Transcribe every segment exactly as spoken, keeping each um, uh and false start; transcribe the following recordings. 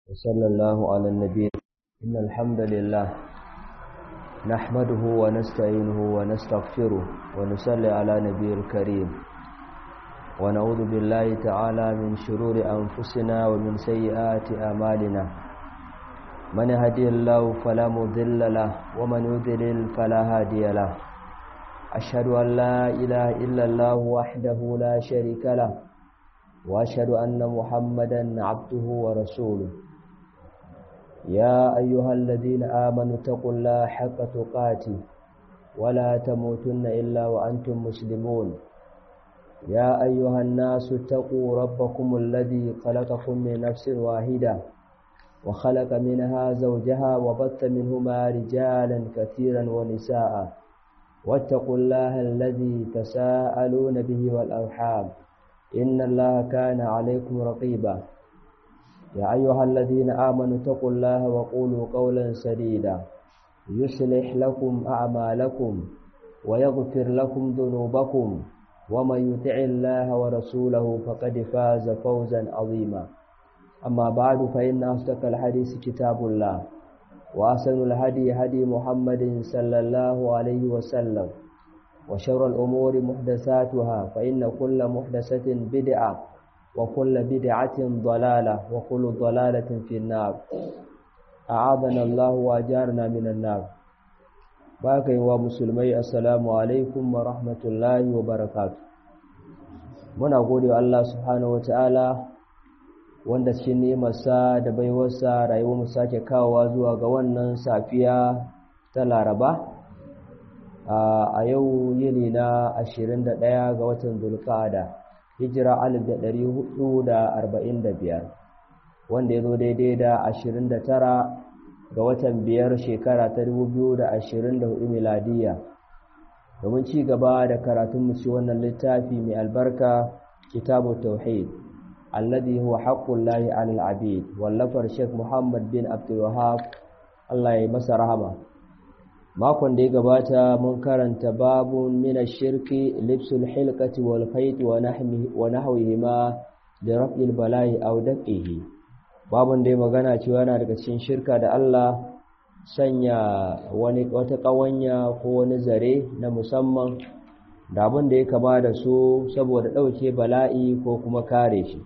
وصلى الله على النبي. إن الحمد لله نحمده ونستعينه ونستغفره ونصلي على نبي الكريم، ونعوذ بالله تعالى من شرور أنفسنا ومن سيئات أعمالنا. من يهدي الله فلا مضل له ومن يضلل فلا هادي له. أشهد أن لا إله إلا الله وحده لا شريك له، وأشهد أن محمدا عبده ورسوله. يا أيها الذين آمنوا اتقوا الله حق تقاته ولا تموتن إلا وأنتم مسلمون. يا أيها الناس اتقوا ربكم الذي خلقكم من نفس واحدة وخلق منها زوجها وبث منهما رجالا كثيرا ونساء، واتقوا الله الذي تساءلون به والأرحام إن الله كان عليكم رقيبا. يا أيها الذين آمنوا اتقوا الله وقولوا قولا سديدا يصلح لكم أعمالكم ويغفر لكم ذنوبكم، ومن يطع الله ورسوله فقد فاز فوزا عظيما. أما بعد، فإن أصدق الحديث كتاب الله، وأحسن الهدي هدي محمد صلى الله عليه وسلم، وشر الأمور محدثاتها، فإن كل محدثة بدعة وكل بدعة ضلالة وكل ضلالة في النار. أعاذنا الله وأجارنا من النار. باقي ومسلمي السلام عليكم ورحمة الله وبركاته. muna gode wa Allah subhanahu wataala wanda cikin ni'imarsa da baiwarsa rayuwar mu sake kawowa zuwa ga wannan safiya ta Laraba a yau yini na ashirin da ɗaya ga watan Zulqa'ada, hijira alif da ɗari hudu da arba'in da biyar, wanda ya zo daidai da ashirin da tara ga watan biyar shekara ta dubu biyu da ashirin da hudu miladiya. Domin ci gaba da karatun mu ci wannan littafi mai albarka, kitabu tauhid alladhi huwa haqqullahi 'alal 'abid, wallafar Sheikh Muhammad bin Abdul Wahhab, Allah ya masa rahama. Makon da ya gabata mun karanta babun min ash-shirki libsul hilqati wal khayt wa nahmihi wa nahwihima li raf'il bala'i aw daf'ihi. Babun da ya magana cewa yana daga cikin shirka da Allah sanya wani wata kawanya ko wani zare na musamman da abin da ya kama da su saboda dauke bala'i ko kuma kare shi.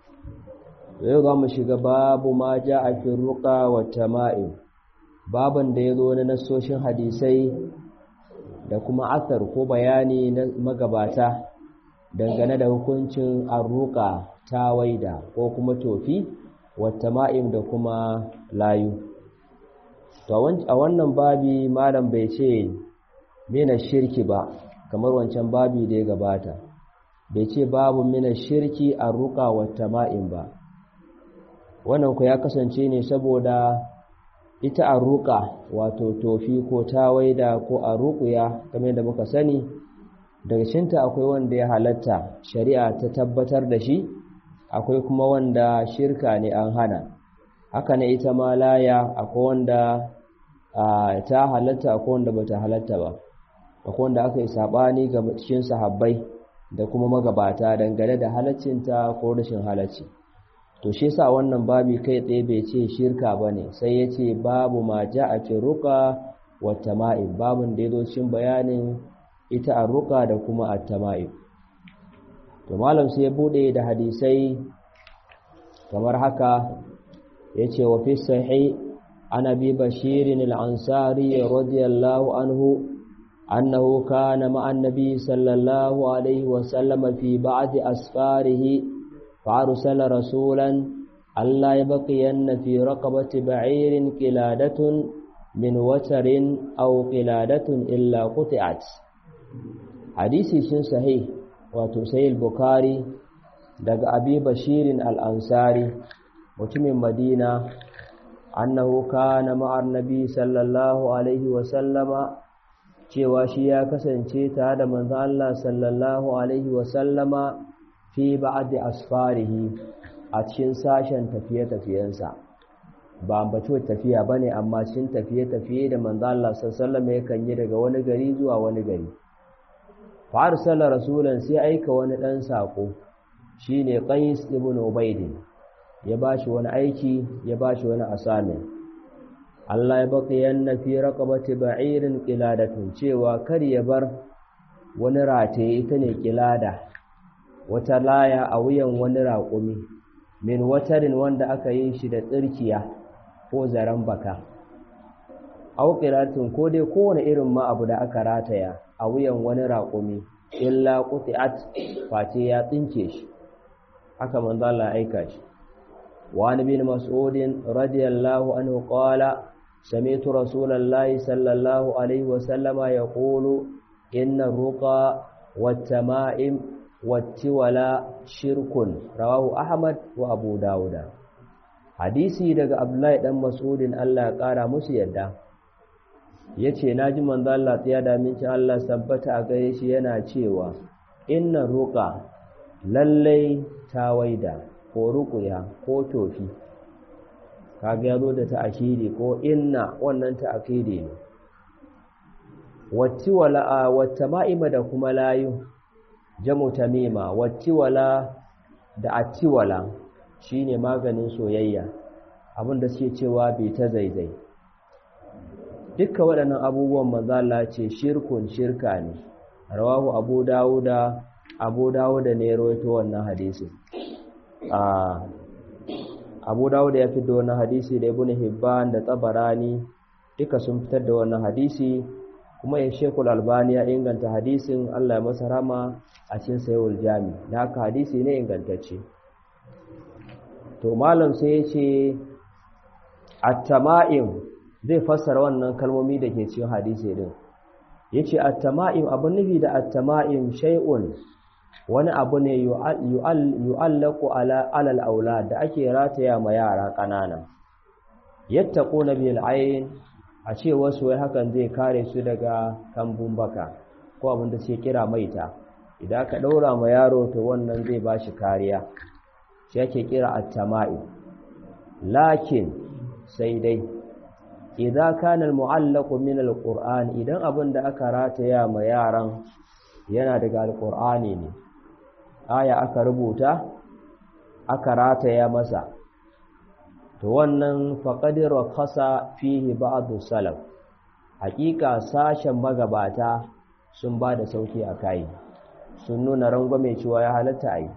Yau za mu shiga babu ma ja'a fi ruqa wa tama'im, baban da ya zo na nassoshin hadisai da kuma asar ko bayani na magabata dangane da hukuncin arruqa, tawaida ko kuma tofi, wata ma'im da kuma layu. A wannan babi malam bai ce mina shirki ba kamar wancan babi da ya gabata, bai ce babu mina shirki arruqa wata ma'im ba. Wannan ku ya kasance ne saboda ita arruqa wato tofi ko tawaida ko arruqiya kamar da muka sani, daga cinta akwai wanda ya halatta shari'a ta tabbatar da shi, akwai kuma wanda shirka ne an hana. Haka ne ita ma laya, akwai wanda ta halatta akwai wanda bata halatta ba, akwai wanda aka yi sabani ga cikin sahabbai da kuma magabata dangane da halaccinta ko rashin halacci. To shi yasa wannan babi kai tsaye bai ce shirka bane, sai yace babu ma ja'a fi ruqa wa tama'im, babun da yazo cikin bayanin ita arruqa da kuma at-tama'im. To malam sai ya bude da hadisai kamar haka, yace wa fi sahih ana bi bashir al-ansari radiyallahu anhu annahu kana ma'an nabi sallallahu alaihi wa sallam fi ba'd asfarihi فأرسل رسولا ألا يبقين في رقبة بعير قلادة من وتر أو قلادة إلا قطعت. حديثي شن صحيح وتسيل البخاري دق أبي بشير الأنصاري متم مدينة أنه كان مع النبي صلى الله عليه وسلم cewa shi ya kasance tare da manzon Allah sallallahu alaihi wasallama fi ba'di asfarihi, a cikin sashen tafiye-tafiyensa. Ba ambaci tafiya bane, amma cikin tafiye-tafiye da manzo Allah sallallahu alaihi wasallam yakan yi daga wani gari zuwa wani gari. Fa arsala rasulan, sai aika wani dan sako, shine Qais ibn Ubayd. ya bashi wani aiki ya bashi wani assignment Allah ya baqiyanna fi raqabati ba'irin qiladatun cewa kar ya bar wani rataye ita ne qilada wata laya a wuyan wani raƙumi min watarin wanda aka yi shi da tsirkiya ko zaren baka au qilatun ko dai kowane irin ma abu da aka rataya a wuyan wani raƙumi illa quti'at face ya tsinke shi haka manzo Allah aika shi wa an bin mas'ud radiyallahu anhu qala sami'tu rasulallahi sallallahu alaihi wa sallama yaqulu inna ruqa wat-tama'im wat-tiwala shirkun rawahu ahmad wa abu dauda hadisi daga abdullahi dan mas'udin Allah ya kara musu yadda yace naji manzo Allah tsiya da minci Allah sabbata a gare shi yana cewa inna ruqa lallai tawaida ko ruqya ko tofi kaga yazo da ta'kidi ko inna wannan ta'kidi ne wati wala wattama'ima da kuma layu jamu tamima wati wala da atiwala shine maganin soyayya abinda suke cewa bai ta zaizai dukkan waɗannan abubuwan manzo Allah ce shirkun shirka ne rawahu abu dauda abu dauda ne rawaito wannan hadisi a abu dauda ya fitar da wannan hadisi da ibnu hibban da tabarani duka sun fitar da wannan hadisi kuma ya shekul albani ya inganta hadisin Allah ya masa rama a cikin sayyul jami da haka hadisi ne ingantacce to malam sai ya ce at-tama'im zai fassara wannan kalmomi da ke cikin hadisi din yace at-tama'im abun nufi da at-tama'im shay'un wani abu ne yu'allaqu ala alal aulad da ake rataya ma yara kanana yattaquna bil ayn a ce wasu wai hakan zai kare su daga kambun baka ko abin da suke kira maita idan ka daura ma yaro to wannan zai bashi kariya shi yake kira at-tama'im lakin sai dai idza kana al-mu'allaqu min al-qur'an idan abin da aka rataya ma yaran yana daga al-qur'ani ne aya aka rubuta aka rataya masa to wannan faqadir wa khasa fihi ba'du salaf hakika sashen magabata sun ba da sauki akai sun nuna rangwame cewa ya halatta ai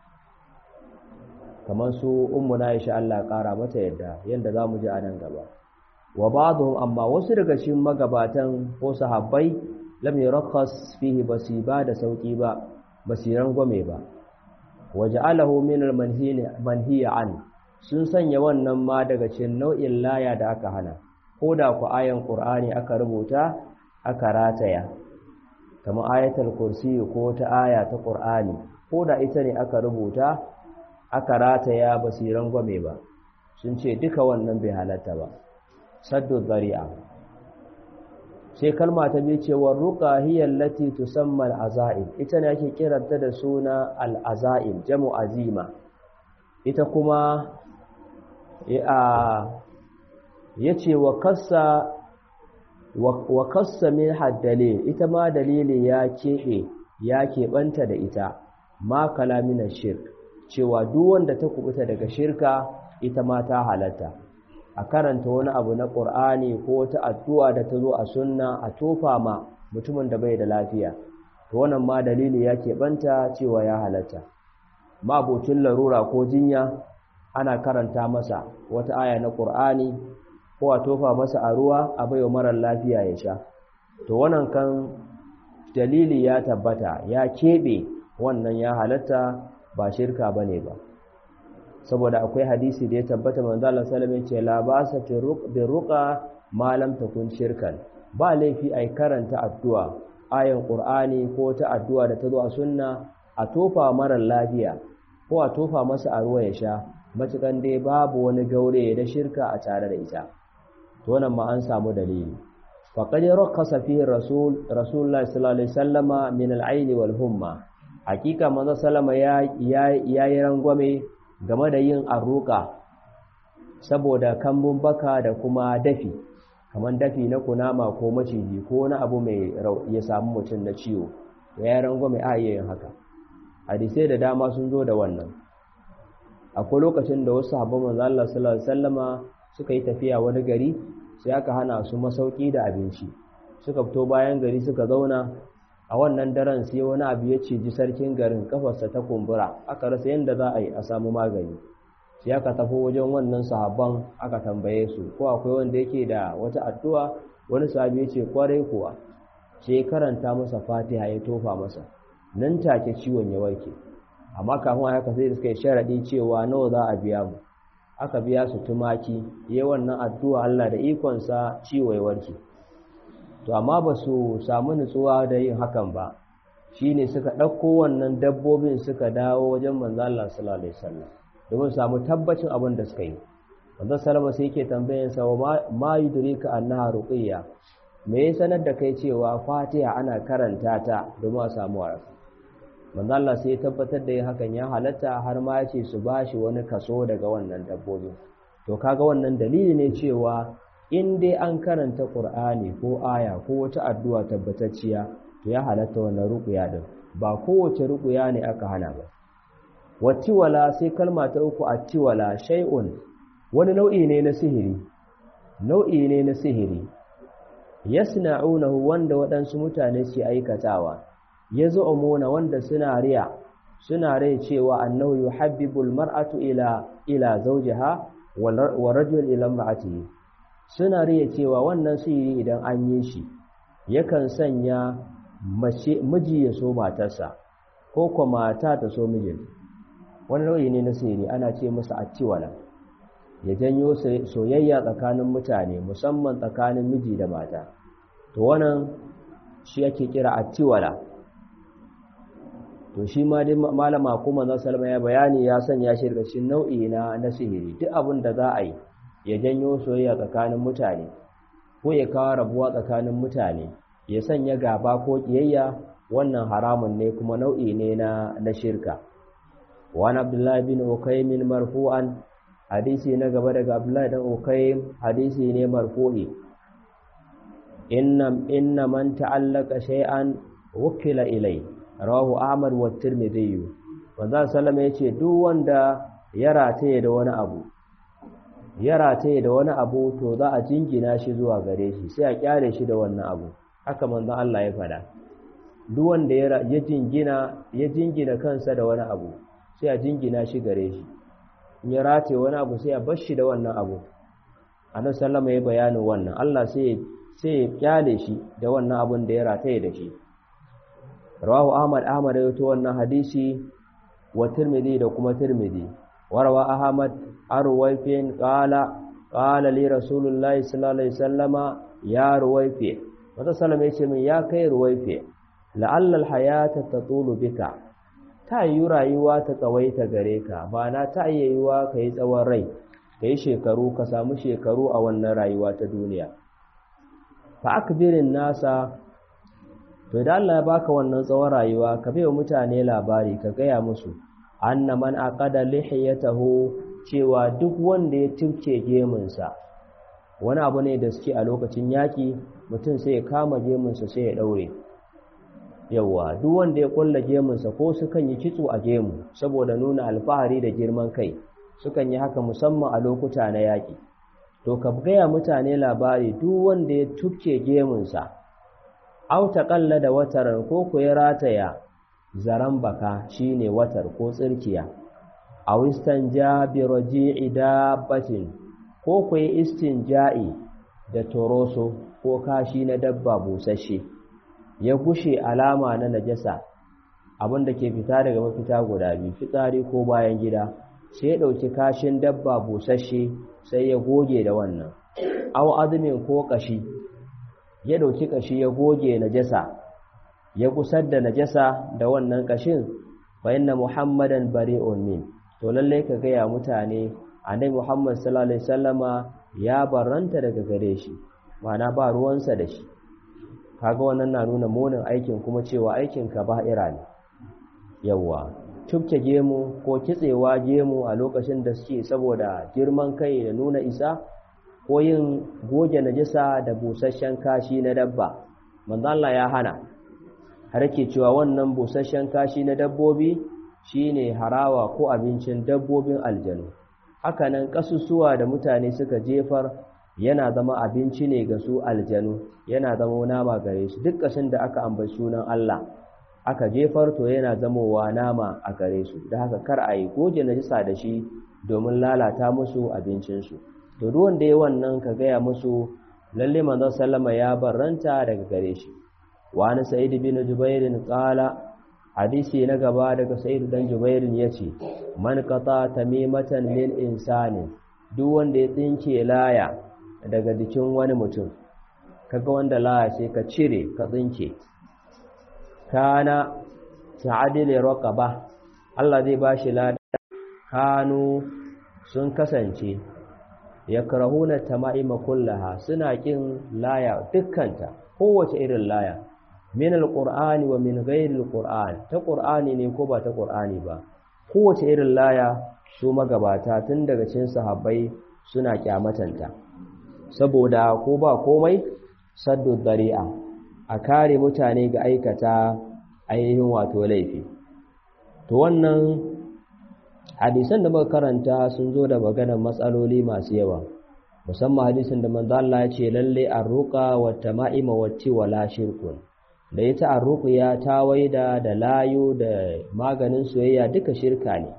kamar su ummuna Aisha Allah kara mata yadda yanda zamu ji a nan gaba wa ba'dhum amma wasu daga cikin magabatan ko sahabbai lam yurakhas fihi basiba da sauki ba basiran gome ba waja'alahu min al-manhiya an sun sanya wannan ma daga cikin nau'in laya da aka hana ko da ku ayan qur'ani aka rubuta aka rataya kamar ayatul kursi ko ta aya ta qur'ani ko da ita ne aka rubuta aka rataya basiran gome ba sun ce duka wannan bai halatta ba saddu dhari'a sai kalma ta biyu cewa ruqa hiya allati tusamma al-azaim ita ne ake kiranta da suna al-azaim jamu azima ita kuma ya yace wa kassa wa kassa min haddali ita ma dalili ya kebe ya kebanta da ita ma kalamina shirk cewa duk wanda ta kubuta daga shirka ita ma ta halatta a karanta wani abu na ƙur'ani ko wata addu'a da ta zo a sunna a tofa ma mutumin da bai da lafiya to wannan ma dalili ya keɓanta cewa ya halatta mabocin larura ko jinya ana karanta masa wata aya na ƙur'ani ko a tofa masa a ruwa a baiwa marar lafiya ya sha to wannan kan dalili ya tabbata ya keɓe wannan ya halatta ba shirka bane ba saboda akwai hadisi da ya tabbata manzo Allah sallallahu alaihi wasallam ya ce la ba'sa bi ruqa ma lam takun shirkan ba laifi ai karanta addu'a ayan qur'ani ko ta addu'a da ta zo a sunna a tofa marar lafiya ko a tofa masa a ruwa ya sha matukan dai babu wani gaure da shirka a tare da ita to wannan ma an samu dalili faqad rakhasa fihi rasul rasulullahi sallallahu alaihi wasallama min al-ayn wal humma hakika manzo sallama ya yayi rangwame game da yin arruka saboda kambun baka da kuma dafi kamar dafi na kunama ko maciji ko na abu mai ya samu mutum na ciwo ya rango mai ayyayin haka hadisai da dama sun zo da wannan akwai lokacin da wasu sahabban manzo Allah sallallahu alaihi wasallama suka yi tafiya wani gari sai aka hana su masauki da abinci suka fito bayan gari suka zauna a wannan daren sai wani abu ya ciji sarkin garin kafarsa ta kumbura aka rasa yadda za a yi a samu magani sai aka tafi wajen wannan sahabban aka tambaye su ko akwai wanda yake da wata addu'a wani sahabi ya ce kwarai kuwa sai karanta masa fatiha ya tofa masa nan take ciwon ya warke amma kafin haka sai da suka yi sharadi cewa nawa za a biya mu aka biya su tumaki yayi wannan addu'a Allah da ikon sa ciwo ya warke to amma ba su samu nutsuwa da yin hakan ba shine suka dauko wannan dabbobin suka dawo wajen manzo Allah sallallahu alaihi wasallam domin samu tabbacin abin da suka yi manzo sallama sai yake tambayan sa ma yudrika annaha ruqiyya me ya sanar da kai cewa fatiha ana karanta ta domin a samu waraka manzo Allah sai ya tabbatar da yin hakan ya halatta har ma ya ce su bashi wani kaso daga wannan dabbobi to kaga wannan dalili ne cewa in dai an karanta Qur'ani ko aya ko wata addu'a tabbatacciya to ya halatta wannan ruqya din ba kowace ruqya ne aka hana ba wattiwala sai kalma ta uku attiwala shay'un wani nau'i ne na sihiri nau'i ne na sihiri yasna'unahu wanda waɗansu mutane su aikatawa yaz'umuna wanda suna riya suna rai cewa annahu yuhabbibul mar'atu ila ila zawjiha wa rajul ila imra'atihi suna riya cewa wannan sihiri idan an yi shi yakan sanya mace miji ya so matarsa ko kuma mata ta so mijin wani nau'i ne na sihiri ana ce masa attiwala ya janyo soyayya tsakanin mutane musamman tsakanin miji da mata to wannan shi ake kira attiwala to shi ma dai malama kuma na salma ya bayani ya sanya shi daga cikin nau'i na na sihiri duk abin da za a yi ya janyo soyayya tsakanin mutane ko ya kawo rabuwa tsakanin mutane ya sanya gaba ko kiyayya wannan haramun ne kuma nau'i ne na na shirka wa abdullahi bin ukaym marfu'an hadisi na gaba daga abdullahi dan ukaym hadisi ne marfu'i inna inna man ta'allaka shay'an wukila ilai rawahu ahmad wa tirmidhi wanda sallama yace duk wanda ya rataye da wani abu ya rataye da wani abu to za a jingina shi zuwa gare shi sai a kyale shi da wannan abu haka manzo Allah ya fada duk wanda ya jingina ya jingina kansa da wani abu sai a jingina shi gare shi in ya rataye wani abu sai a bar shi da wannan abu annabi sallama ya bayanin wannan Allah sai sai ya kyale shi da wannan abun da ya rataye da shi rawahu ahmad ahmad ya to wannan hadisi wa tirmidhi da kuma tirmidhi warwa ahmad arwayfin qala qala li rasulullahi sallallahu alaihi wasallama ya ruwayfi wata sallama yace min ya kai ruwayfi la'alla alhayata tatulu bika ta yi rayuwa ta tsawaita gare ka ba na ta yiwa kai tsawon rai kai shekaru ka samu shekaru a wannan rayuwa ta duniya fa akbirin nasa to idan Allah ya baka wannan tsawon rayuwa ka bai wa mutane labari ka gaya musu anna man aqada lihiyatahu cewa duk wanda ya tuke gemunsa wani abu ne da suke a lokacin yaki mutum sai ya kama gemunsa sai ya daure yawa duk wanda ya kulla gemunsa ko sukan yi kitso a gemu saboda nuna alfahari da girman kai sukan yi haka musamman a lokuta na yaki to ka gaya mutane labari duk wanda ya tuke gemunsa au taqalla da wataran ko ku ya rataya zaran baka shine watar ko tsirkiya aw istanja bi raji'i dabbatin ko ku yi istinja'i da toroso ko kashi na dabba busasshe ya gushe alama na najasa abinda ke fita daga mafita guda biyu fitsari ko bayan gida sai ya dauki kashin dabba busasshe sai ya goge da wannan aw azmin ko kashi ya dauki kashi ya goge najasa ya kusar da najasa da wannan kashin fa inna muhammadan bari'un min to lalle ka ga ya mutane annabi muhammad sallallahu alaihi wasallama ya barranta daga gare shi mana ba ruwansa da shi kaga wannan na nuna munin aikin kuma cewa aikin ka ba'ira ne yawa tubke gemu ko kitsewa gemu a lokacin da suke saboda girman kai da nuna isa ko yin goge najasa da busasshen kashi na dabba manzo Allah ya hana har yake cewa wannan busasshen kashi na dabbobi shine harawa ko abincin dabbobin aljanu. Hakanan kasusuwa da mutane suka jefar yana zama abinci ne ga su aljanu, yana zama nama gare su. Duk kashin da aka ambaci sunan Allah aka jefar to yana zamowa nama a gare su, da haka kar a yi goje najisa da shi domin lalata musu abincinsu. To duk wanda ya wannan ka gaya musu lalle manzon sallama ya barranta daga gare shi. wa an sa'id bin jubair qala, hadisi na gaba daga sa'id dan jubair yace, man qata tamimatan min insani, duk wanda ya tsinke laya daga jikin wani mutum, kaga wanda laya sai ka cire ka tsinke, kana ta'adil raqaba, Allah zai bashi lada. Kanu sun kasance yakrahuna tama'ima kullaha, suna kin laya dukkanta, kowace irin laya, min alqur'ani wa min ghairi alqur'an, ta qur'ani ne ko ba ta qur'ani ba, kowace irin laya su magabata tun daga cikin sahabbai suna kyamatanta, saboda ko ba komai saddu dari'a, a kare mutane ga aikata ainihin wato laifi. To wannan hadisan da muka karanta sun zo da maganar matsaloli masu yawa, musamman hadisin da manzo Allah ya ce lalle arruqa wa tama'ima wati wala shirkun, da ita arruqiya ta waida da layu da maganin soyayya duka shirka ne.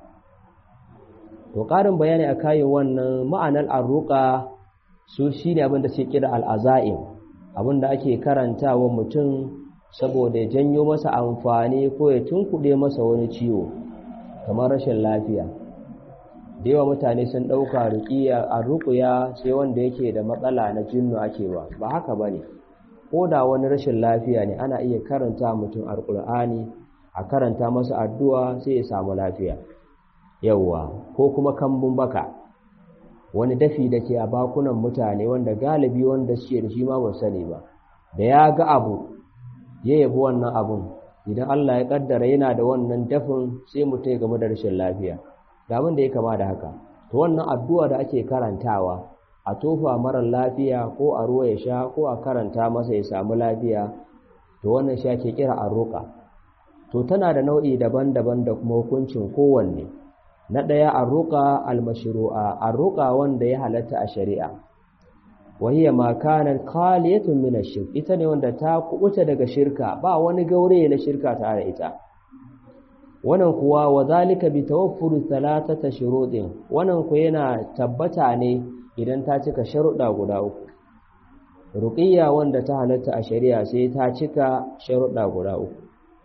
To karin bayani akan wannan ma'anar arruqa su shine abin da suke kira al-azaim, abin da ake karantawa mutum saboda ya janyo masa amfani ko ya tunkuɗe masa wani ciwo kamar rashin lafiya. Da yawa mutane sun ɗauka ruƙiya a ruƙuya sai wanda yake da matsala na jinnu ake ba, ba haka ba ne. Ko da wani rashin lafiya ne ana iya karanta mutum alƙur'ani, a karanta masa addu'a sai ya samu lafiya. Yawwa, ko kuma kambun baka, wani dafi da ke a bakunan mutane wanda galibi wanda suke da shi ma ba sani ba, da ya ga abu ya yabi wannan abun, idan Allah ya kaddara yana da wannan dafin sai mutum ya game da rashin lafiya da abin da ya kama da haka. To wannan addu'a da ake karantawa a tofa marar lafiya ko a ruwa ya sha ko a karanta masa ya samu lafiya, to wannan shi ake kira arruqa. To tana da nau'i daban-daban da kuma hukuncin kowanne. Na ɗaya arruqa al-mashru'a, arruqa wanda ya halatta a shari'a, wahiya ma kanat khaliyatun min ash-shirk, ita ne wanda ta kubuta daga shirka, ba wani gaure na shirka tare ita. Wannan kuwa wa zalika bi tawaffuri thalathata shurutin, wannan ku yana tabbata ne idan ta cika sharuɗa guda uku. Ruqiyya wanda ta halatta a shari'a sai ta cika sharuɗa guda uku.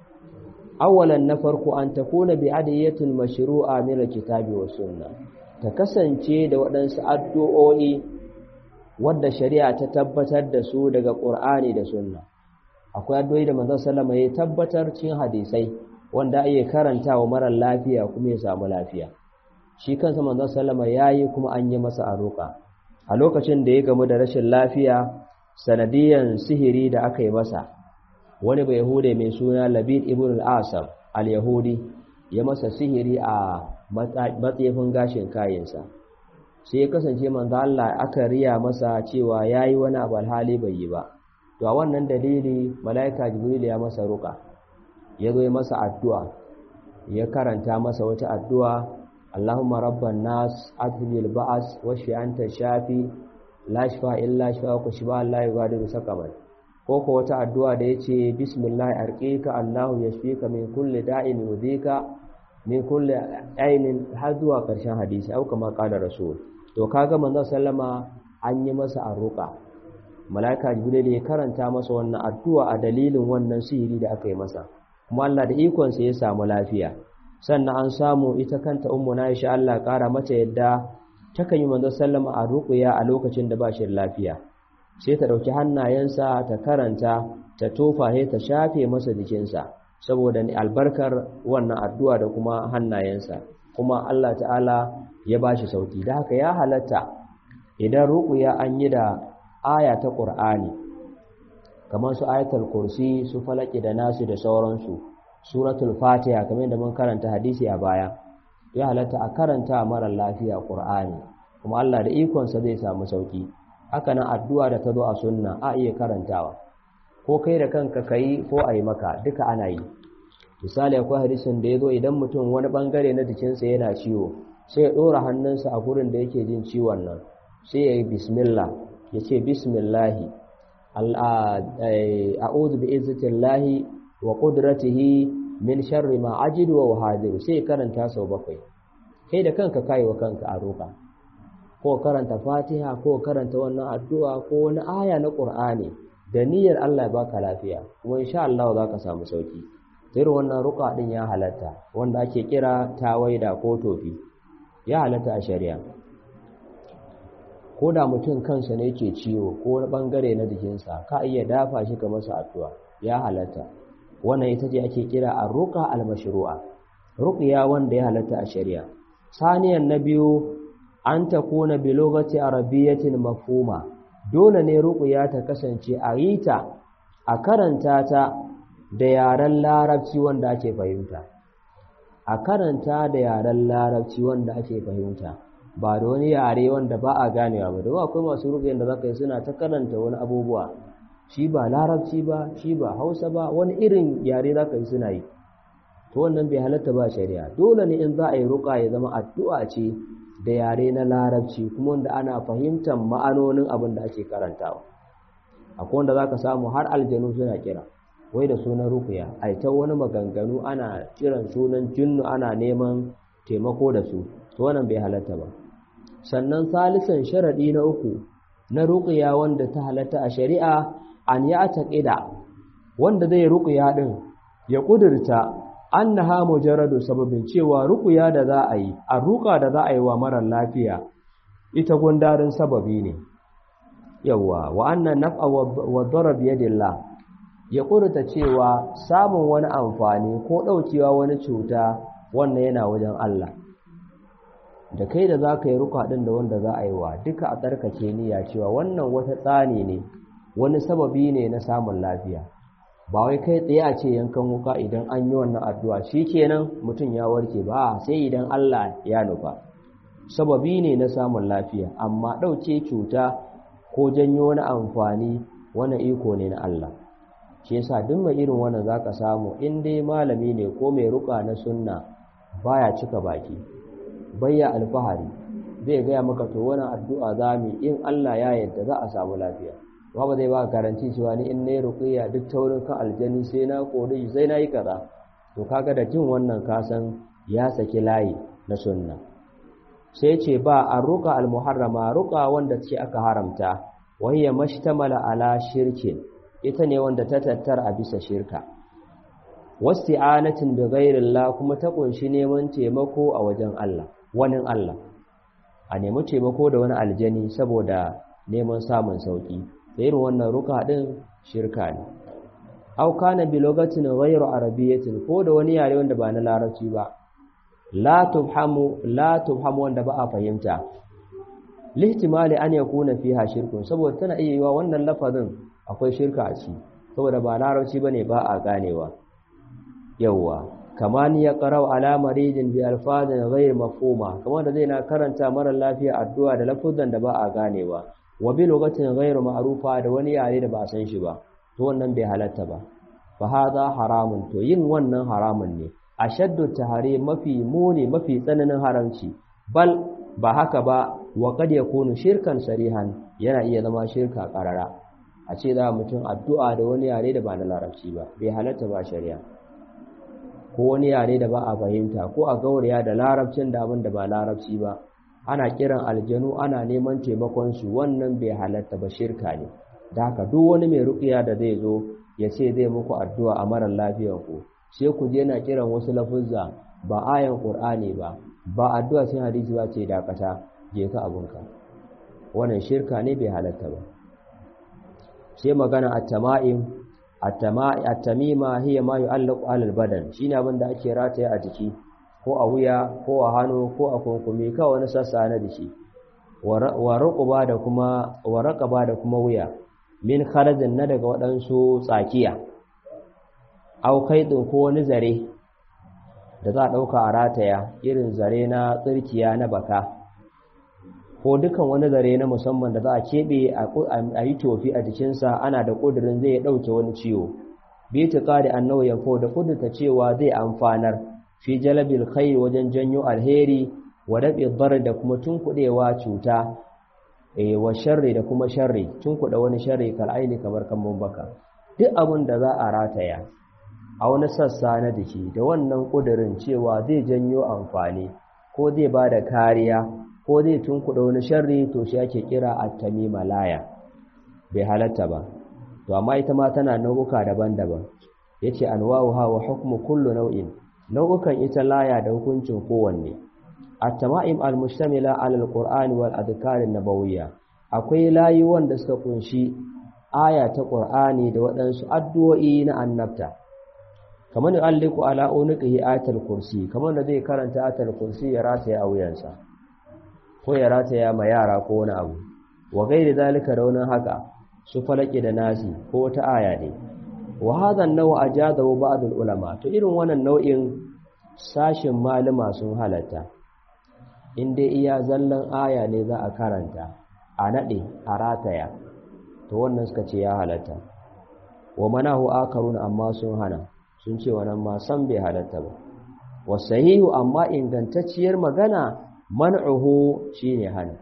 Awwalan, na farko, an takuna bi adiyatul mashru'a min al-kitabi was sunnah, ta kasance da waɗansu addu'o'i wadda shari'a ta tabbatar da su daga Qur'ani da Sunna. Akwai addu'o'i da manzon sallama ya tabbatar cikin hadisai wanda ake karantawa mara lafiya kuma ya samu lafiya. Shi kansa manzon sallama yayi kuma an yi masa arruqa. A lokacin da ya gamu da rashin lafiya sanadiyan sihiri da aka yi masa, wani bai yahude mai suna Labid ibn al-Asam al-Yahudi ya masa sihiri a matsayifin gashin kayansa. Sai ya kasance manzo Allah aka riya masa cewa yayi wani abu alhali bai yi ba. To a wannan dalili malaika Jibril ya masa ruqa, ya zo masa addu'a, ya karanta masa wata addu'a, Allahumma rabban nas adhibil ba'as washfi anta shafi la shfa illa shfa'uka shifa la yughadiru saqaman. Ko ko wata addu'a da yace bismillah arqika Allahu yashfika min kulli da'in yudhika min kulli ainin, har zuwa karshen hadisi au kama qala rasul. To kaga manzon sallama an yi masa arruqa, malaika jibril ya karanta masa wannan addu'a a dalilin wannan sihiri da aka yi masa, kuma Allah da ikon sa ya samu lafiya. Sannan an samu ita kanta ummu na Aisha, Allah kara mata yadda, takan yi manzon sallama arruqiya a lokacin da ba shi lafiya, sai ta dauki hannayensa ta karanta ta tofa sai ta shafe masa jikinsa saboda ni albarkar wannan addu'a da kuma hannayensa, kuma Allah ta'ala ya bashi sauki. Da haka ya halatta idan ruqya an yi da aya ta Qur'ani kamar su ayatul kursi, su falaki da nasu da sauransu, suratul fatiha kamar da mun karanta hadisi a baya, ya halatta a karanta mara lafiya Qur'ani kuma Allah da ikon sa zai samu sauki. Haka nan addu'a da ta zo a sunna a iya karantawa, ko kai da kanka kai ko a yi maka, duka ana yi. misali akwai hadisin da yazo idan mutum wani bangare na jikinsa yana ciwo sai ya dora hannunsa a gurin da yake jin ciwon nan sai ya yi bismillah ya ce bismillahi a'udhu bi izzatillahi wa qudratihi min sharri ma ajidu wa uhadiru sai karanta sau bakwai kai da kanka kai wa kanka a roƙa ko karanta Fatiha ko karanta wannan addu'a ko wani aya na Qur'ani da niyyar Allah ya baka lafiya kuma insha Allah zaka samu sauki irin wannan ruqa din ya halatta wanda ake kira tawaida ko tofi ya halatta a shari'a ko da mutum kansa ne yake ciwo ko wani bangare na jikinsa ka iya dafa shi ka masa addu'a ya halatta wannan ita ce ake kira ar-ruqa al-mashru'a ruqya wanda ya halatta a shari'a saniyan na biyu an takuna bi lughati arabiyyatin mafhuma dole ne ruqya ta kasance a yita a karanta ta da yaren larabci wanda ake fahimta a karanta da yaren larabci wanda ake fahimta ba da wani yare wanda ba a ganewa ba da akwai masu ruqyan da zaka yi suna ta karanta wani abubuwa shi ba larabci ba shi ba hausa ba wani irin yare zaka yi suna yi to wannan bai halatta ba shari'a dole ne in za a yi ruqa ya zama addu'a ce da yare na larabci kuma wanda ana fahimtar ma'anonin abin da ake karantawa akwai wanda zaka samu har aljanu suna kira wai da sunan ruqya ai ta wani maganganu ana kiran sunan jinnu ana neman taimako da su to wannan bai halatta ba sannan salisan sharadi na uku na ruqya wanda ta halatta a shari'a an ya taqida wanda zai ruqya din ya kudurta annaha mujarradu sababin cewa ruqya da za a yi a ruqa da za a yi wa marar lafiya ita gundarin sababi ne yawa wa anna naf'a wa darab yadillah ya kudurta cewa samun wani amfani ko daukewa wani cuta wannan yana wajen Allah da kai da zaka yi ruqa din da wanda za a yi wa duka a tsarkake niyya cewa wannan wata tsani ne wani sababi ne na samun lafiya ba wai kai tsaye a ce yankan wuka idan an yi wannan addu'a shikenan mutum ya warke ba sai idan Allah ya nufa sababi ne na samun lafiya amma dauke cuta ko janyo wani amfani wani iko ne na Allah shi yasa duk mai irin wannan zaka samu in dai malami ne ko mai ruka na sunna baya cika baki bayya alfahari zai ga maka to wannan addu'a zamu in Allah ya yarda za a samu lafiya ba ba zai ba garanti cewa ni in nayi ruqiyya duk taurin kan aljani sai na kore sai nayi kaza to kaga da jin wannan kasan ya saki layi na sunna sai ce ba arruqa almuharrama ruqa wanda ce aka haramta wahiya mashtamala ala shirkin ita ne wanda ta tattara a bisa shirka wasti'anatin bi ghairillah kuma ta kunshi neman taimako a wajen Allah wani Allah a nemi taimako da wani aljani saboda neman samun sauki da irin wannan ruka din shirka ne au kana bi lugatin ghayru arabiyyatin ko da wani yare wanda ba na larabci ba la tufhamu la tufhamu wanda ba a fahimta lihtimali an yakuna fiha shirkun saboda tana iya yiwa wannan lafazin akwai shirka a ciki saboda ba larabci bane ba a ganewa yawa kamani ya qara'u ala maridin bi alfazin ghayr mafhuma kamar da zai na karanta mara lafiya addu'a da lafuzan da ba a ganewa wa bi lugatin ghayr ma'rufa da wani yare da ba san shi ba to wannan bai halatta ba fa hadha haramun to yin wannan haramun ne ashaddu tahrim mafi muni mafi tsananin haramci bal ba haka ba wa kad yakunu shirkan sarihan yana iya zama shirka karara a ce da mutum addu'a da wani yare da ba na larabci ba bai halatta ba shari'a ko wani yare da ba a fahimta ko a gauraya da larabcin da abin da ba larabci ba ana kiran aljanu ana neman taimakon su wannan bai halatta ba shirka ne da haka duk wani mai ruqiya da zai zo ya ce zai muku addu'a a marar lafiyar ku sai ku je na kiran wasu lafuzza ba ayan qur'ani ba ba addu'a sai hadisi ba ce dakata je ka abunka wannan shirka ne bai halatta ba sai magana at-tama'im at-tama'i at-tamima hiya ma yu'allaqu 'ala al-badan shine abin da ake rataye a jiki ko a wuya ko a hannu ko a kunkumi ka wani sassa na jiki wa raqaba da kuma wa raqaba da kuma wuya min kharajin na daga wadansu tsakiya au kaidin ko wani zare da za a dauka a rataya irin zare na tsirkiya na baka ko dukan wani zare na musamman da za a kebe a yi tofi a jikinsa ana da kudirin zai dauke wani ciwo bi tiqadi annahu yanfu da kudta cewa zai amfanar fi jalabil khair wajen janyo alheri wa dabi dar da kuma tunkudewa cuta eh wa sharri da kuma sharri tunkuda wani sharri kal aini kamar kan baka duk abin da za a rataya a wani sassa na dake da wannan kudirin cewa zai janyo amfani ko zai bada kariya ko zai tunkuda wani sharri to shi ake kira at-tamima laya bai halatta ba to amma ita ma tana nau'uka daban-daban yace anwa'uha wa hukmu kullu nau'in nau'ukan ita laya da hukuncin kowanne at-tama'im al-mustamila 'ala al-qur'ani wal adhkar an-nabawiyya akwai layi wanda suka kunshi aya ta qur'ani da waɗansu addu'o'i na annabta kamar alliku ala unqihi ayatul kursi kamar da zai karanta ayatul kursi ya rataya a wuyansa ko ya rataya ma yara ko wani abu wa gairi zalika da wani haka su falaki da nasi ko wata aya ne wa hadha an-naw' ajazahu ba'd al-ulama to irin wannan nau'in sashin malama sun halatta inda iya zallan aya ne za a karanta a nade a rataya to wannan suka ce ya halatta wa manahu akarun amma sun hana sun ce wannan ma san bai halatta ba wasahihu amma ingantacciyar magana man'uhu shine hana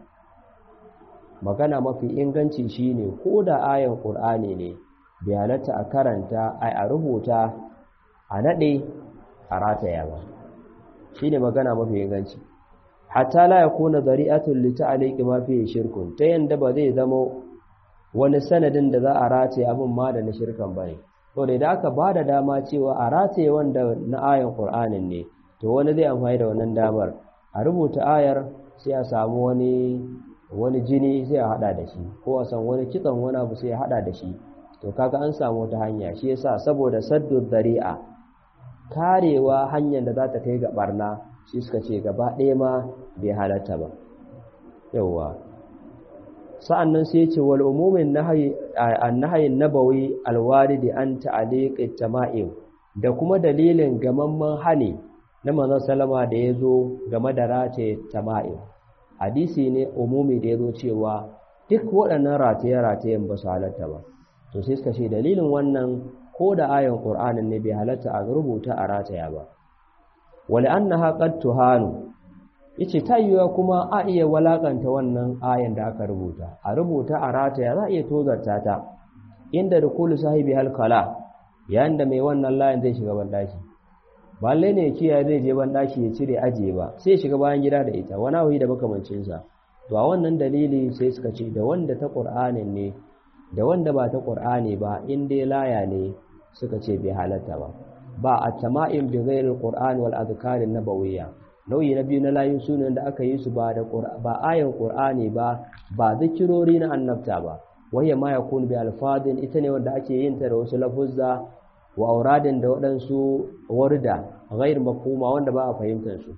magana mafi inganci shine ko da ayan qur'ani ne bai halatta a karanta ai a rubuta a nade a rataya ba shine magana mafi inganci hatta la yakuna dari'atun li ta'liqi ma fi shirkun ta yanda ba zai zama wani sanadin da za a rataye abin ma da na shirkan bane to da idan aka bada dama cewa a rataye wanda na ayan qur'anin ne to wani zai amfani da wannan damar a rubuta ayar sai a samu wani wani jini sai a hada da shi ko a san wani kitsan wani abu sai a hada da shi to kaga an samu wata hanya shi yasa saboda saddu dari'a karewa hanyar da za ta kai ga barna shi suka ce gaba ɗaya ma bai halatta ba yawa sa'annan sai ya ce wal umumin nahyi an-nahyi nabawi al-waridi an ta'liq at-tama'im da kuma dalilin gamamman hani na manzon sallama da yazo game da rataye tama'im hadisi ne umumi da yazo cewa duk waɗannan rataye-ratayen ba su halatta ba to sai suka ce dalilin wannan ko da ayan qur'anin ne bai halatta a rubuta a rataya ba wala annaha qad tuhanu yace tayyuwa kuma a iya walakanta wannan ayan da aka rubuta a rubuta a rataya za a iya tozarta ta inda rukulu sahibi halkala yayin da mai wannan layin zai shiga bandaki balle ne kiyaye zai je bandaki ya cire ajiye ba sai shiga bayan gida da ita wani wahi da makamancin sa to a wannan dalili sai suka ce da wanda ta qur'anin ne da wanda ba ta qur'ani ba in dai laya ne suka ce bai halatta ba ba at-tama'im bi ghairi al-qur'an wal adhkar an-nabawiyya nauyi na biyu na layin sunan da aka yi su ba da ba ayan qur'ani ba ba zikirori na annabta ba waya ma yakun bi alfadin ita ne wanda ake yin ta da wasu lafuzza wa auradin da wadansu warda ghair mafhuma wanda ba a fahimtar su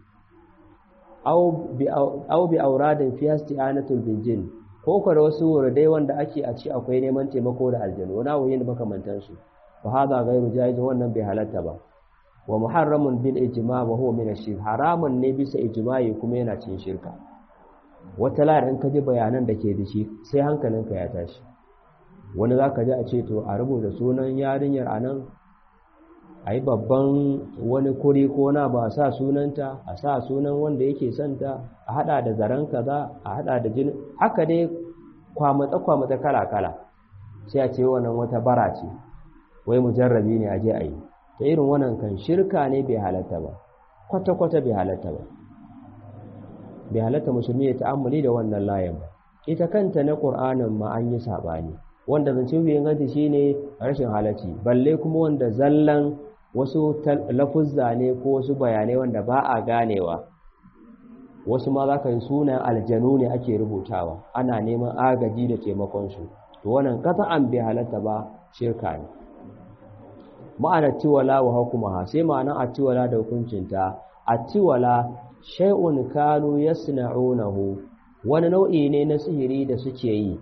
aw bi aw bi auradin fi isti'anatul bil jin ko ko da wasu wurdai wanda ake a ci akwai neman taimako da aljanu wani wayin da makamantan su fa hada ghairu jaiz wannan bai halatta ba wa muharramun bil ijma' wa huwa min ash-shirk haramun ne bisa ijma'i kuma yana cin shirka wata layar in ka ji bayanan da ke da shi sai hankalinka ya tashi wani zaka ji a ce to a rubuta sunan yarinyar anan ayi babban wani kuri ko na ba sa sunanta a sa sunan wanda yake santa a hada da zaran kaza a hada da jini haka dai kwamatsa kwamatsa kala kala sai a ce wannan wata bara ce wai mujarrabi ne aje ayi ta irin wannan kan shirka ne bai halatta ba kwata-kwata bai halatta ba bai halatta musulmi ya ta'ammuli da wannan layin ba ita kanta na ƙur'anin ma an yi saɓani wanda zance bai inganta shine rashin halacci balle kuma wanda zallan wasu lafuzza ne ko wasu bayanai wanda ba a ganewa wasu ma za ka yi sunan aljanu ne ake rubutawa ana neman agaji da taimakonsu to wannan kata'an bai halatta ba shirka ne ma'ana tiwala wa hukumaha sai ma'anar atiwala da hukuncinta atiwala shay'un kanu yasna'unahu wani nau'i ne na sihiri da suke yi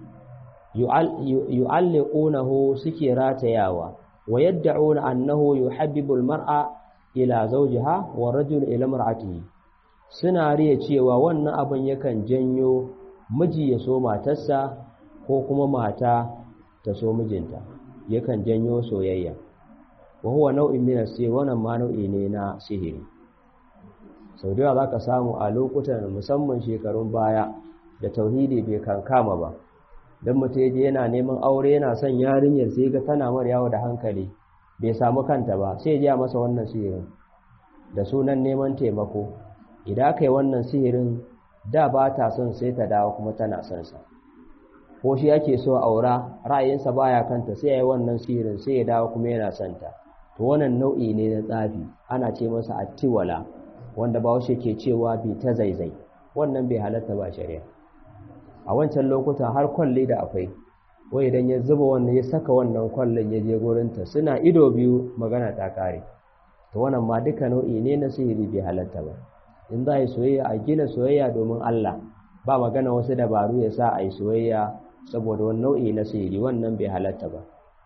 yu'alliqunahu suke ratayawa wa yad'una annahu yuhabbibu al-mar'a ila zawjiha wa rajul ila mar'atihi suna riya cewa wannan abin yakan janyo miji ya so matarsa ko kuma mata ta so mijinta yakan janyo soyayya wa huwa nau'in min as-sihir, wannan ma nau'i ne na sihiri. sau da za ka samu a lokutan musamman shekarun baya da tauhidi bai kankama ba, don mutum yaje yana neman aure yana son yarinyar sai ga tana mar yawo da hankali bai samu kanta ba, sai ya masa wannan sihirin da sunan neman taimako. Idan aka yi wannan sihirin da ba ta son sai ta dawo kuma tana son sa, ko shi yake so aura ra'ayinsa baya kanta sai ya yi wannan sihirin sai ya dawo kuma yana son ta. To wannan nau'i ne na tsafi, ana ce masa attiwala, wanda Bahaushe ke cewa bi ta zaizai. Wannan bai halatta ba shari'a. A wancan lokuta har kwalle da akwai, wai idan ya zuba wannan ya saka wannan kwallon ya je gurinta suna ido biyu magana ta kare. To wannan ma duka nau'i ne na sihiri, bai halatta ba. In za a yi soyayya a gina soyayya domin Allah, ba magana wasu dabaru ya sa a yi soyayya saboda wani nau'i na sihiri, wannan bai halatta ba.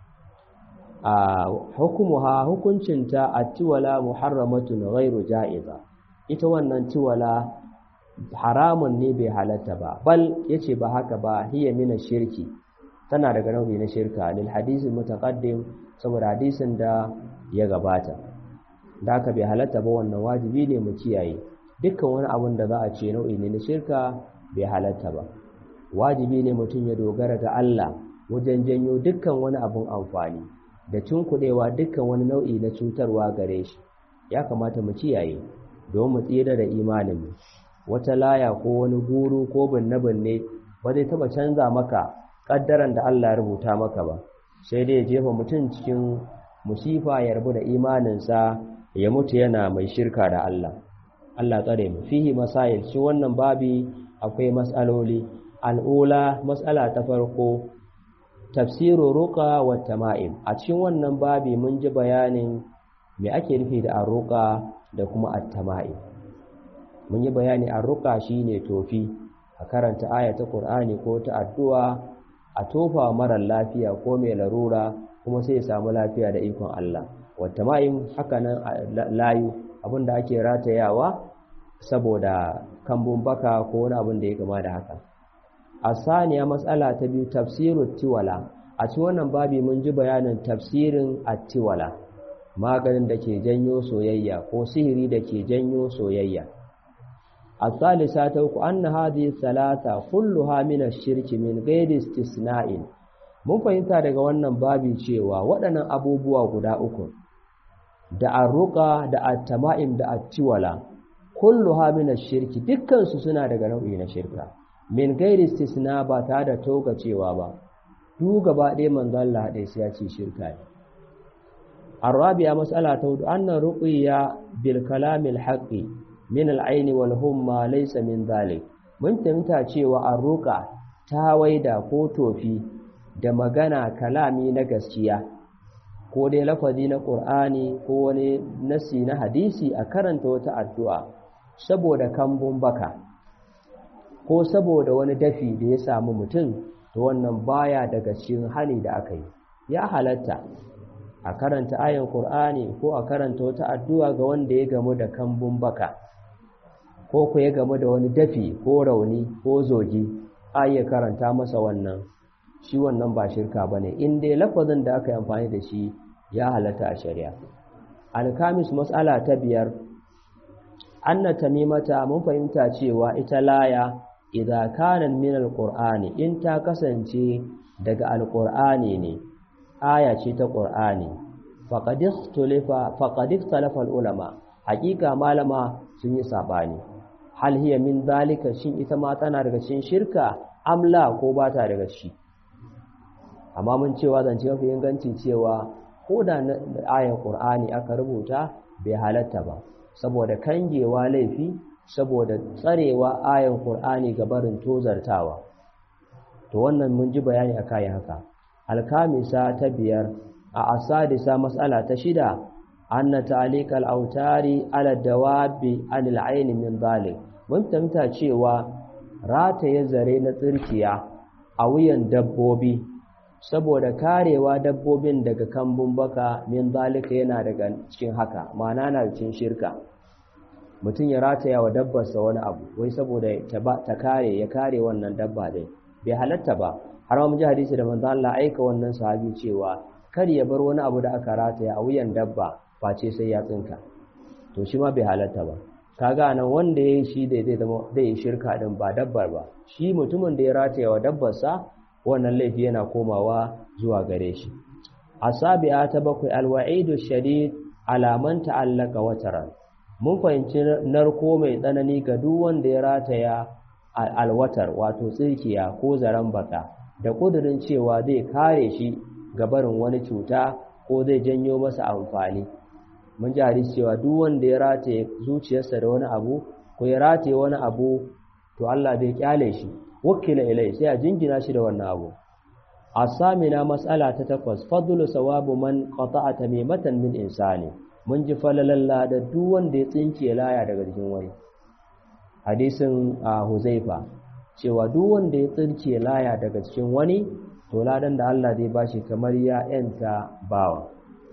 a hukumuha hukuncinta attiwala muharramatun ghairu ja'iza, ita wannan tiwala haramun ne bai halatta ba, bal yace ba haka ba, hiya min shirki, tana daga nau'i na shirka lil hadisi mutaqaddim, saboda hadisin da ya gabata. Da haka bai halatta ba, wannan wajibi ne mu kiyaye. Dukkan wani abun da za a ce nau'i ne na shirka bai halatta ba. Wajibi ne mutum ya dogara ga Allah wajen janyo dukkan wani abun amfani da cunkuɗewa dukkan wani nau'i na cutarwa gare shi. Ya kamata mu kiyaye don mu tsira da imaninmu. Wata laya ko wani guru ko binne-binne ba zai taɓa canza maka ƙaddaran da Allah ya rubuta maka ba, sai dai ya jefa mutum cikin musifa ya rabu da imaninsa ya mutu yana mai shirka da Allah. Allah tsare mu. Fihi masail, shi wannan babi akwai mas'aloli. Al'ula, mas'ala ta farko, tafsiru ruqa wa tama'im. A cikin wannan babi mun ji bayanin me ake nufi da arruqa da kuma at-tama'im. Mun yi bayani arruqa shine tofi, a karanta aya ta Qur'ani ko ta addu'a a tofa mara lafiya ko mai larura kuma sai ya samu lafiya da ikon Allah. Wa tama'im haka nan layu, abinda ake ratayawa saboda kambun baka ko wani abin da ya gama da haka. Asaniya, mas'ala ta biyu, tafsirut tiwala. A cikin wannan babi mun ji bayanin tafsirin at-tiwala, maganin da ke janyo soyayya ko sihiri da ke janyo soyayya. Asalisa ta uku, anna hadhihi thalatha kulluha min ash-shirki min ghairi istisna'in. Mun fahimta daga wannan babi cewa waɗannan abubuwa guda uku da arruqa da at-tama'im da at-tiwala kulluha min ash-shirki, dukkan su suna daga nau'i na shirka. Min gairi istisna, ba ta da toga cewa ba, duk gaba ɗaya manzo Allah ɗaya sai ya ce shirka ne. Arabiya, mas'ala ta hudu, anna ruqiyya bil kalamil haqqi min al-aini wal humma laysa min dhalik. Mun fahimta cewa arruqa ta waida ko tofi da magana kalami na gaskiya, ko dai lafazi na Qur'ani ko wani nasi na hadisi a karanta wata addu'a saboda kambun baka ko saboda wani dafi da ya samu mutum, to wannan baya daga cikin hali da aka yi. Ya halatta a karanta ayan Qur'ani ko a karanta wata addu'a ga wanda ya gamu da kambun baka ko ku ya gamu da wani dafi ko rauni ko zogi, a iya karanta masa wannan. Shi wannan ba shirka bane in dai lafazin da aka yi amfani da shi ya halatta a shari'a. Al-kamis, mas'ala ta biyar, anna tamimata, mun fahimta cewa ita laya idza kana min al-qur'ani, in ta kasance daga al-qur'ani ne, aya ce ta qur'ani, faqad ikhtalafa faqad ikhtalafa al-ulama, haqiqa malama sun yi sabani, hal hiya min zalika, shin ita ma tana daga cikin shirka amla ko ba ta daga shi. Amma mun cewa zance mafi inganci cewa ko da ayan qur'ani aka rubuta bai halatta ba, saboda kangewa laifi, saboda tsarewa ayan Qur'ani ga barin tozartawa. To wannan mun ji bayani akai haka. Al-kamisa ta biyar, a asadisa, mas'ala ta shida, anna ta'liqal autari ala dawabi anil ayn min zalik. Mun tamta cewa rataye zare na tsirkiya a wuyan dabbobi saboda karewa dabbobin daga kambun baka min zalika yana daga cikin haka, ma'ana na cikin shirka. Mutum ya rataya wa dabbarsa wani abu wai saboda ta kare ya kare wannan dabba din, bai halatta ba. Har ma mun ji hadisi da manzo Allah aika wannan sahabi cewa kar ya bar wani abu da aka rataya a wuyan dabba face sai ya tsinka, to shi ma bai halatta ba. kaga nan wanda yayi shi da zai zama zai shirka din ba dabbar ba, shi mutumin da ya rataya wa dabbarsa wannan laifi yana komawa zuwa gare shi. asabi'a ta bakwai alwa'idu shadid ala man ta'allaka wataran. mun fahimci narko mai tsanani ga duk wanda ya rataya alwatar wato tsirkiya ko zaren baka da kudirin cewa zai kare shi ga barin wani cuta ko zai janyo masa amfani. mun ji hadisi cewa duk wanda ya rataye zuciyarsa da wani abu ko ya rataye wani abu to Allah bai kyale shi, wakila ilai sai a jingina shi da wannan abu. asamina mas'ala ta takwas fadlu sawabu man qata'a tamimatan min insani. mun ji falalalla da duk wanda ya tsinke laya daga cikin wani. hadisin Huzaifa cewa duk wanda ya tsinke laya daga cikin wani to ladan da Allah zai bashi kamar ya yanta bawa.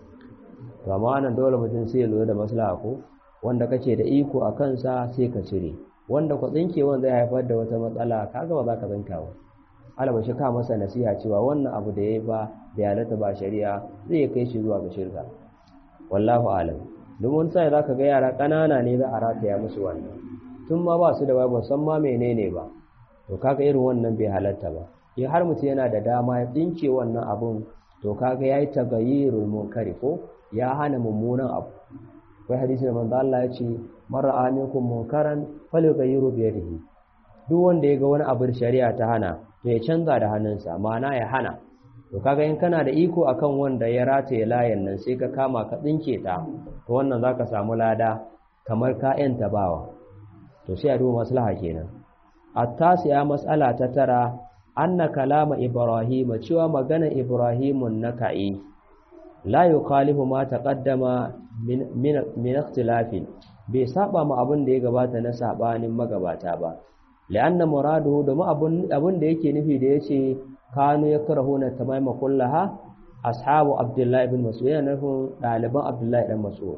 to amma nan dole mutum sai ya lura da maslaha ko wanda kake da iko a kansa sai ka cire, wanda ku tsinkewan zai haifar da wata matsala kaga ba za ka tsinka ba. alaba shi ka masa nasiha cewa wannan abu da yayi ba da halatta ba shari'a zai kai shi zuwa ga shirka. wallahu alam. domin sai zaka ga yara kanana ne za a rataya musu wannan tun ma ba su da babu san ma menene ba, to kaga irin wannan bai halatta ba. in har mutum yana da dama ya tsinke wannan abun to kaga yayi tagayyirul munkari ko ya hana mummunan abu. akwai hadisi da manzo Allah ya ce mara aminkum munkaran falyughayyiru bi yadihi. duk wanda ya ga wani abu da shari'a ta hana to ya canza da hannunsa, ma'ana ya hana. to kaga in kana da iko akan wanda ya rataye layin nan sai ka kama ka tsinke ta, to wannan zaka samu lada kamar ka yanta bawa. to sai a duba maslaha kenan. at-tasi'a mas'ala ta tara anna kalama ibrahim cewa magana ibrahimun naka'i la yukhalifu ma taqaddama min min ikhtilafin, bai saba ma abin da ya gabata na sabanin magabata ba. la'anna muraduhu da abun abun da yake nufi da yace kanu yakrahuna tamaima kullaha ashabu abdullahi ibn mas'ud, yana nufin daliban abdullahi dan mas'ud.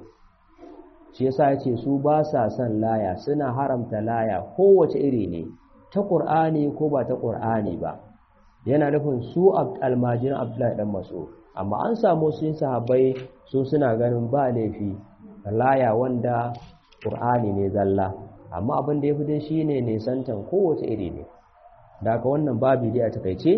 shi yasa yace su ba sa son laya, suna haramta laya kowace iri ne, ta qur'ani ko ba ta qur'ani ba. yana nufin su almajirin abdullahi dan mas'ud. amma an samu su sahabbai su suna ganin ba laifi laya wanda qur'ani ne zalla, amma abin da yafi dai shine ne santan kowace iri ne. daga wannan babu dai a takeice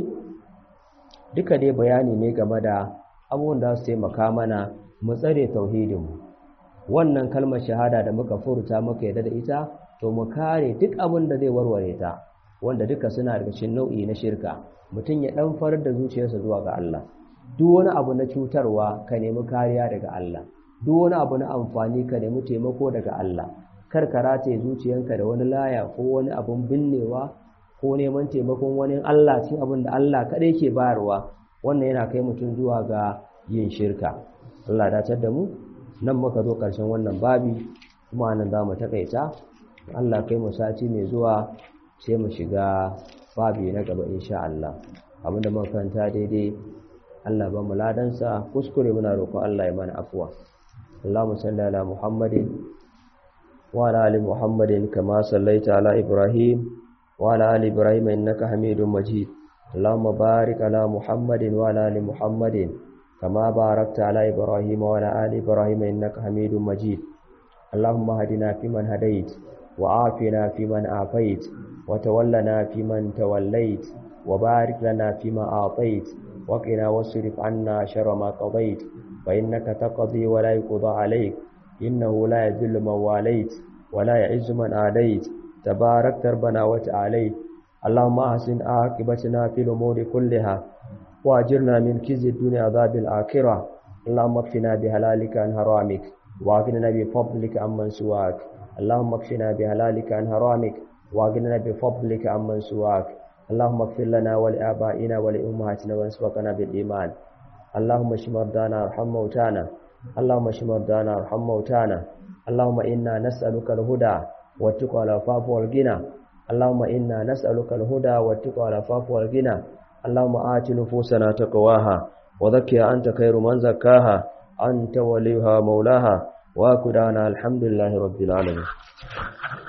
duka dai bayani ne game da abubuwan da su taimaka mana mu tsare tauhidin mu. wannan kalmar shahada da muka furta muka yadda da ita, to mu kare duk abin da zai warware ta, wanda duka suna daga cikin nau'i na shirka. mutum ya dan farar da zuciyarsa zuwa ga Allah. duk wani abu na cutarwa ka nemi kariya daga Allah, duk wani abu na amfani ka nemi taimako daga Allah. kar ka rataye zuciyanka da wani laya ko wani abun binnewa ko neman taimakon wani Allah cikin abin da Allah kadai ke bayarwa. wannan yana kai mutum zuwa ga yin shirka. Allah ya dace da mu. nan muka zo karshen wannan babi, kuma nan zamu takaita. Allah kai mu sati mai zuwa sai mu shiga babi na gaba insha Allah. abinda muka karanta daidai Allah ba mu ladansa, kuskure muna roƙon Allah ya mana afwa. Allahumma salli ala Muhammadin wa ala ali Muhammadin kama sallaita ala Ibrahim wa ala ali Ibrahim innaka Hamidum Majid. Allahumma barik ala Muhammadin wa ala ali Muhammadin kama barakta ala Ibrahim wa ala ali Ibrahim innaka Hamidum Majid. Allahumma hadina fiman hadait wa afina fiman afait wa tawallana fiman tawallait wa barik lana fima atait وقنا واصرف عنا شر ما قضيت فإنك تقضي ولا يقضى عليك إنه لا يذل من واليت ولا يعز من عاديت تبارك ربنا وتعاليت. اللهم أحسن عاقبتنا في الأمور كلها وأجرنا من خزي الدنيا عذاب الآخرة. اللهم اكفنا بحلالك عن حرامك وأغننا بفضلك عمن سواك. اللهم اكفنا بحلالك عن حرامك وأغننا بفضلك عمن سواك. اللهم اغفر لنا ولآبائنا ولأمهاتنا وانصرنا بالإيمان. اللهم اشف مرضانا وارحم موتانا. اللهم اشف مرضانا وارحم موتانا. اللهم إنا نسألك الهدى والتقى والعفاف والغنى. اللهم إنا نسألك الهدى والتقى والعفاف والغنى. اللهم آت نفوسنا تقواها وزكها أنت خير من زكاها أنت وليها مولاها. وأكدانا الحمد لله رب العالمين.